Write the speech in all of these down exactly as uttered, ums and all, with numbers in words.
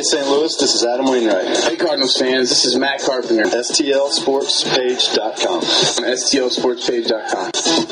Saint Louis, this is Adam Wainwright. Hey, Cardinals fans, this is Matt Carpenter. S T L sports page dot com. S T L sports page dot com.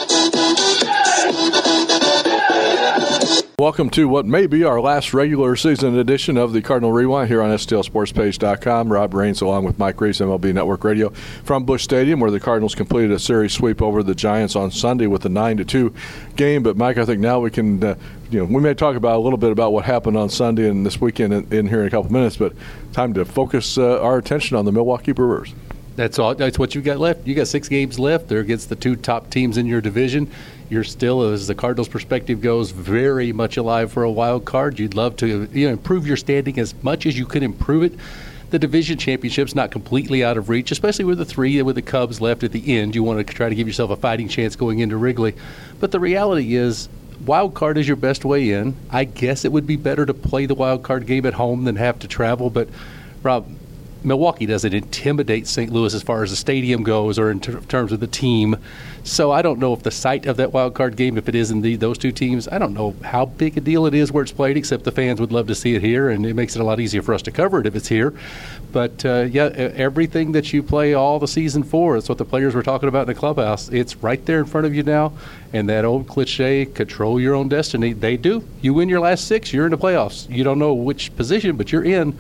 Welcome to what may be our last regular season edition of the Cardinal Rewind here on S T L sports page dot com. Rob Raines along with Mike Reeves, M L B Network Radio, from Busch Stadium, where the Cardinals completed a series sweep over the Giants on Sunday with a nine to two game. But, Mike, I think now we can, uh, you know, we may talk about a little bit about what happened on Sunday and this weekend in, in here in a couple minutes, but time to focus uh, our attention on the Milwaukee Brewers. That's all. That's what you got left. You got six games left. They're against the two top teams in your division. You're still, as the Cardinals' perspective goes, very much alive for a wild card. You'd love to, you know, improve your standing as much as you could improve it. The division championship's not completely out of reach, especially with the three with the Cubs left at the end. You want to try to give yourself a fighting chance going into Wrigley. But the reality is, wild card is your best way in. I guess it would be better to play the wild card game at home than have to travel. But, Rob, Milwaukee doesn't intimidate Saint Louis as far as the stadium goes or in ter- terms of the team. So I don't know if the site of that wild card game, if it is indeed those two teams, I don't know how big a deal it is where it's played, except the fans would love to see it here, and it makes it a lot easier for us to cover it if it's here. But, uh, yeah, everything that you play all the season for, that's what the players were talking about in the clubhouse. It's right there in front of you now, and that old cliche, control your own destiny, they do. You win your last six, you're in the playoffs. You don't know which position, but you're in.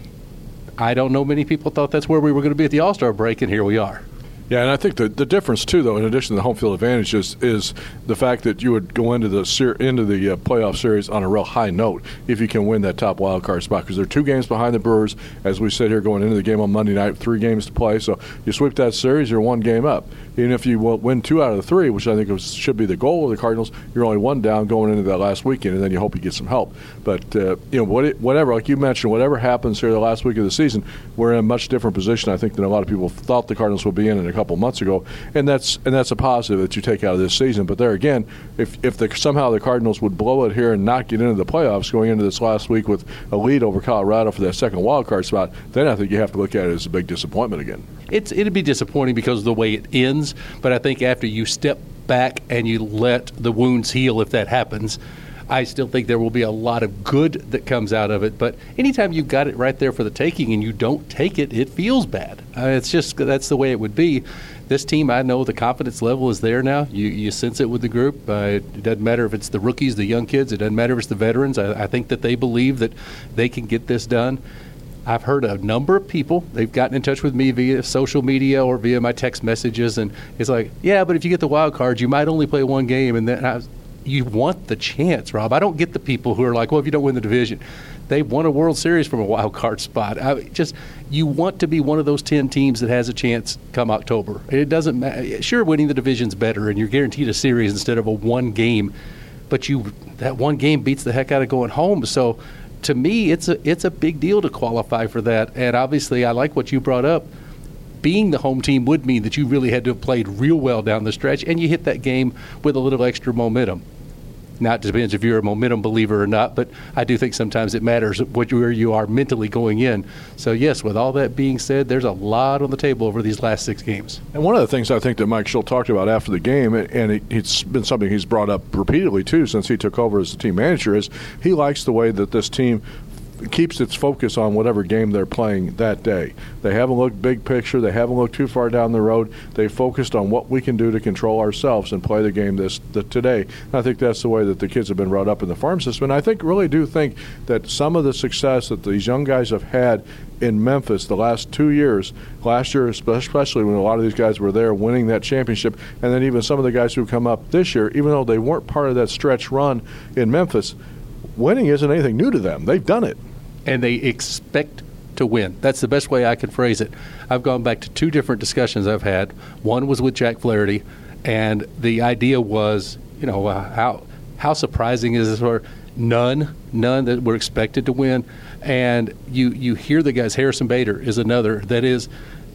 I don't know many people thought that's where we were going to be at the All-Star break, and here we are. Yeah, and I think the, the difference, too, though, in addition to the home field advantage, is, is the fact that you would go into the ser- into the uh, playoff series on a real high note if you can win that top wild card spot, because they're two games behind the Brewers, as we sit here going into the game on Monday night, three games to play. So you sweep that series, you're one game up. Even if you win two out of the three, which I think was, should be the goal of the Cardinals, you're only one down going into that last weekend, and then you hope you get some help. But, uh, you know, what it, whatever, like you mentioned, whatever happens here the last week of the season, we're in a much different position, I think, than a lot of people thought the Cardinals would be in in a couple months ago. And that's and that's a positive that you take out of this season. But there again, if if the, somehow the Cardinals would blow it here and not get into the playoffs going into this last week with a lead over Colorado for that second wild card spot, then I think you have to look at it as a big disappointment again. It's it'd be disappointing because of the way it ends. But I think after you step back and you let the wounds heal, if that happens, I still think there will be a lot of good that comes out of it. But anytime you've got it right there for the taking and you don't take it, it feels bad. Uh, it's just that's the way it would be. This team, I know the confidence level is there now. You you sense it with the group. Uh, it doesn't matter if it's the rookies, the young kids. It doesn't matter if it's the veterans. I, I think that they believe that they can get this done. I've heard a number of people, they've gotten in touch with me via social media or via my text messages, and it's like, yeah, but if you get the wild card, you might only play one game. And then I was, you want the chance, Rob. I don't get the people who are like, well, if you don't win the division. They won a World Series from a wild card spot. I, just you want to be one of those ten teams that has a chance come October. It doesn't matter. Sure, winning the division's better, and you're guaranteed a series instead of a one game. But you that one game beats the heck out of going home. So to me, it's a it's a big deal to qualify for that. And obviously, I like what you brought up. Being the home team would mean that you really had to have played real well down the stretch, and you hit that game with a little extra momentum. Now, it depends if you're a momentum believer or not, but I do think sometimes it matters what where you are mentally going in. So, yes, with all that being said, there's a lot on the table over these last six games. And one of the things I think that Mike Schill talked about after the game, and it, it's been something he's brought up repeatedly, too, since he took over as the team manager, is he likes the way that this team keeps its focus on whatever game they're playing that day. They haven't looked big picture. They haven't looked too far down the road. They focused on what we can do to control ourselves and play the game this the, today. And I think that's the way that the kids have been brought up in the farm system. And I think really do think that some of the success that these young guys have had in Memphis the last two years, last year especially when a lot of these guys were there winning that championship, and then even some of the guys who come up this year, even though they weren't part of that stretch run in Memphis, winning isn't anything new to them. They've done it. And they expect to win. That's the best way I can phrase it. I've gone back to two different discussions I've had. One was with Jack Flaherty, and the idea was, you know, uh, how how surprising is this? Or none, none that were expected to win. And you, you hear the guys, Harrison Bader is another, that is,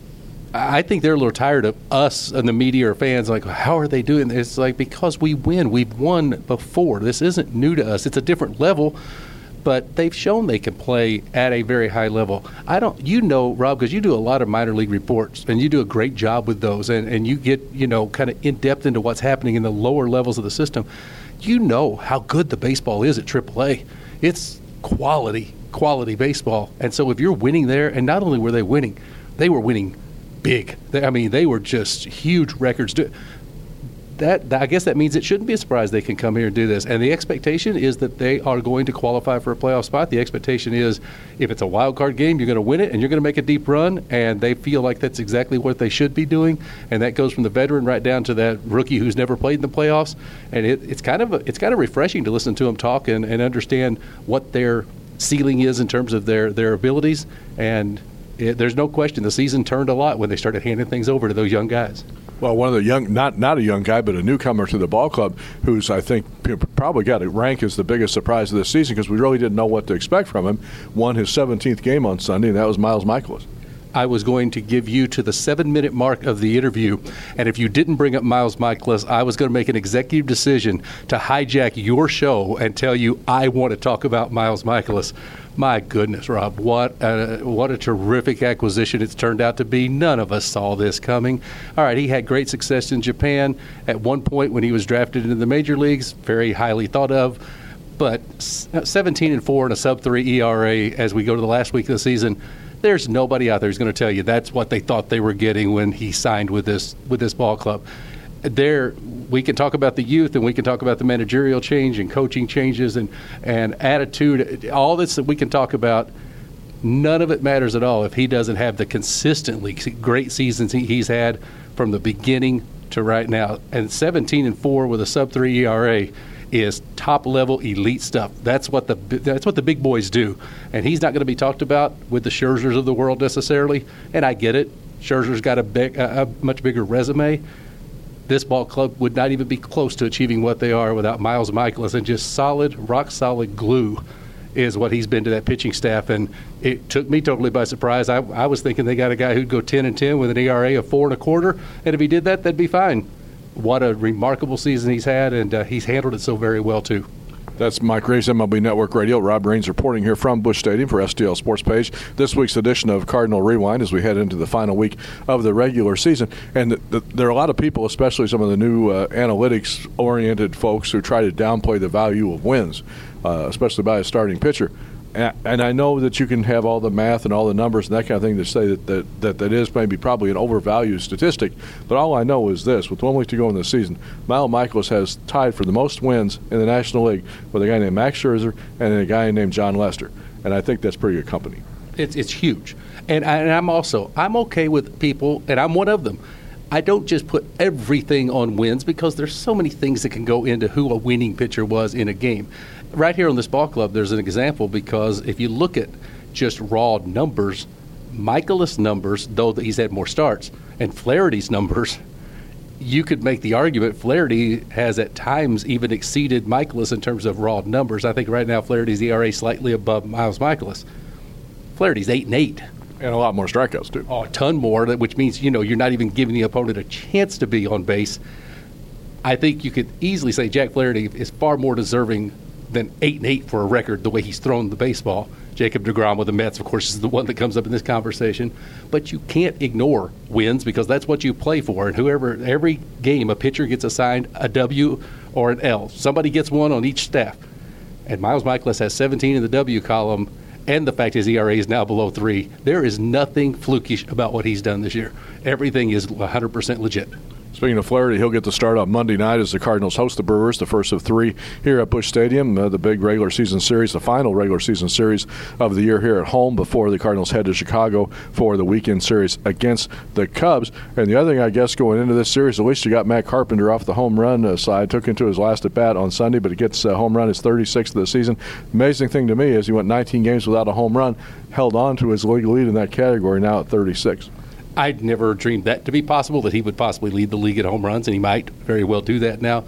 I think they're a little tired of us and the media or fans, like, how are they doing this? It's like, because we win. We've won before. This isn't new to us. It's a different level. But they've shown they can play at a very high level. I don't, you know, Rob, because you do a lot of minor league reports, and you do a great job with those, and, and you get, you know, kind of in depth into what's happening in the lower levels of the system. You know how good the baseball is at triple A. It's quality quality baseball. And so if you're winning there, and not only were they winning, they were winning big. They, I mean, they were just huge records. That, that I guess that means it shouldn't be a surprise they can come here and do this. And the expectation is that they are going to qualify for a playoff spot. The expectation is if it's a wild card game, you're going to win it and you're going to make a deep run. And they feel like that's exactly what they should be doing. And that goes from the veteran right down to that rookie who's never played in the playoffs. And it, it's kind of a, it's kind of refreshing to listen to them talk and, and understand what their ceiling is in terms of their, their abilities. And it, there's no question the season turned a lot when they started handing things over to those young guys. Well, one of the young, not not a young guy, but a newcomer to the ball club, who's I think probably got to rank as the biggest surprise of this season because we really didn't know what to expect from him, won his seventeenth game on Sunday, and that was Miles Mikolas. I was going to give you to the seven-minute mark of the interview, and if you didn't bring up Miles Mikolas, I was going to make an executive decision to hijack your show and tell you I want to talk about Miles Mikolas. My goodness, Rob, what a, what a terrific acquisition it's turned out to be. None of us saw this coming. All right, he had great success in Japan. At one point when he was drafted into the major leagues, very highly thought of. But seventeen and four and a sub three E R A as we go to the last week of the season, there's nobody out there who's going to tell you that's what they thought they were getting when he signed with this with this ball club. There, we can talk about the youth and we can talk about the managerial change and coaching changes and, and attitude, all this that we can talk about. None of it matters at all if he doesn't have the consistently great seasons he's had from the beginning to right now. And seventeen and four with a sub three E R A is top level elite stuff. That's what the that's what the big boys do. And he's not going to be talked about with the Scherzers of the world necessarily. And I get it. Scherzer's got a big, a, a much bigger resume. This ball club would not even be close to achieving what they are without Miles Mikolas, and just solid, rock-solid glue is what he's been to that pitching staff. And it took me totally by surprise. I, I was thinking they got a guy who'd go ten and ten with an E R A of four and a quarter, and if he did that, that'd be fine. What a remarkable season he's had, and uh, he's handled it so very well, too. That's Mike Graves, M L B Network Radio. Rob Raines reporting here from Busch Stadium for S T L Sports Page. This week's edition of Cardinal Rewind as we head into the final week of the regular season. And the, the, there are a lot of people, especially some of the new uh, analytics-oriented folks, who try to downplay the value of wins, uh, especially by a starting pitcher. And, and I know that you can have all the math and all the numbers and that kind of thing to say that that, that, that is maybe probably an overvalued statistic. But all I know is this. With one week to go in the season, Miles Mikolas has tied for the most wins in the National League with a guy named Max Scherzer and a guy named John Lester. And I think that's pretty good company. It's, it's huge. And, I, and I'm also, I'm okay with people, and I'm one of them. I don't just put everything on wins because there's so many things that can go into who a winning pitcher was in a game. Right here on this ball club, there's an example because if you look at just raw numbers, Mikolas' numbers, though he's had more starts, and Flaherty's numbers, you could make the argument Flaherty has at times even exceeded Mikolas in terms of raw numbers. I think right now Flaherty's E R A slightly above Miles Mikolas. Flaherty's eight and eight. And a lot more strikeouts, too. Oh, a ton more, which means, you know, you're not even giving the opponent a chance to be on base. I think you could easily say Jack Flaherty is far more deserving than eight and eight for a record the way he's thrown the baseball. Jacob deGrom with the Mets, of course, is the one that comes up in this conversation. But you can't ignore wins because that's what you play for. And whoever, every game, a pitcher gets assigned a W or an L. Somebody gets one on each staff. And Miles Mikolas has seventeen in the W column, and the fact his E R A is now below three. There is nothing flukish about what he's done this year. Everything is one hundred percent legit. Speaking of Flaherty, he'll get the start on Monday night as the Cardinals host the Brewers, the first of three here at Busch Stadium, uh, the big regular season series, the final regular season series of the year here at home before the Cardinals head to Chicago for the weekend series against the Cubs. And the other thing, I guess, going into this series, at least you got Matt Carpenter off the home run uh, side, took him to his last at-bat on Sunday, but he gets a home run, his thirty-sixth of the season. Amazing thing to me is he went nineteen games without a home run, held on to his league lead in that category now at thirty-six. I'd never dreamed that to be possible, that he would possibly lead the league at home runs, and he might very well do that now.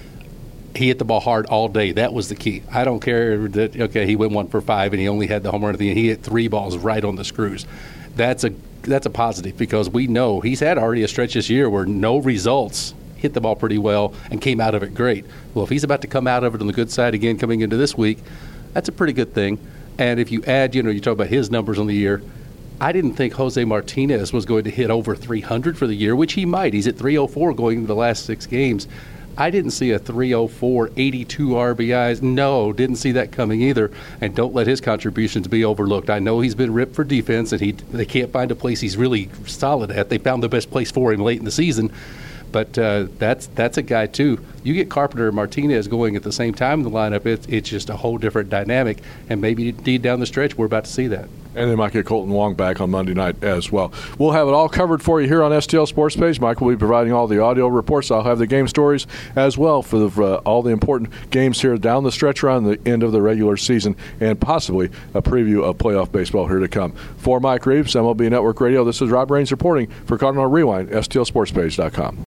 He hit the ball hard all day. That was the key. I don't care that, okay, he went one for five and he only had the home run at the end. He hit three balls right on the screws. That's a that's a positive because we know he's had already a stretch this year where no results, hit the ball pretty well, and came out of it great. Well, if he's about to come out of it on the good side again coming into this week, that's a pretty good thing. And if you add, you know, you talk about his numbers on the year, I didn't think Jose Martinez was going to hit over three hundred for the year, which he might. He's at three oh four going into the last six games. I didn't see a three oh four, eighty-two R B Is. No, didn't see that coming either. And don't let his contributions be overlooked. I know he's been ripped for defense, and he they can't find a place he's really solid at. They found the best place for him late in the season. But uh, that's that's a guy, too. You get Carpenter and Martinez going at the same time in the lineup, it's, it's just a whole different dynamic. And maybe indeed down the stretch, we're about to see that. And they might get Colton Wong back on Monday night as well. We'll have it all covered for you here on S T L Sports Page. Mike will be providing all the audio reports. I'll have the game stories as well for, the, for uh, all the important games here down the stretch around the end of the regular season, and possibly a preview of playoff baseball here to come. For Mike Reeves, M L B Network Radio, this is Rob Raines reporting for Cardinal Rewind, S T L Sports Page dot com.